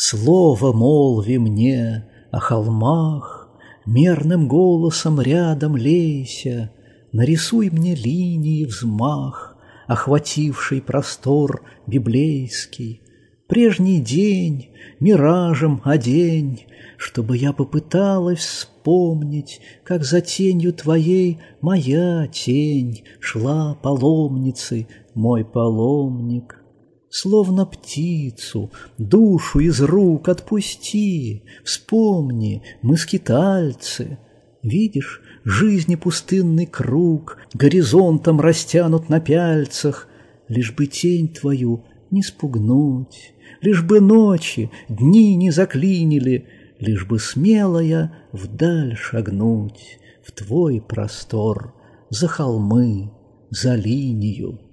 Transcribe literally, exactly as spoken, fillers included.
Слово молви мне о холмах, мерным голосом рядом лейся, нарисуй мне линии взмах, охвативший простор библейский. Прежний день миражем одень, чтобы я попыталась вспомнить, как за тенью твоей моя тень шла паломницей, мой паломник. Словно птицу, душу из рук отпусти, вспомни, мы скитальцы. Видишь, жизни пустынный круг горизонтом растянут на пяльцах, лишь бы тень твою не спугнуть, лишь бы ночи, дни не заклинили, лишь бы смелая вдаль шагнуть в твой простор, за холмы, за линию.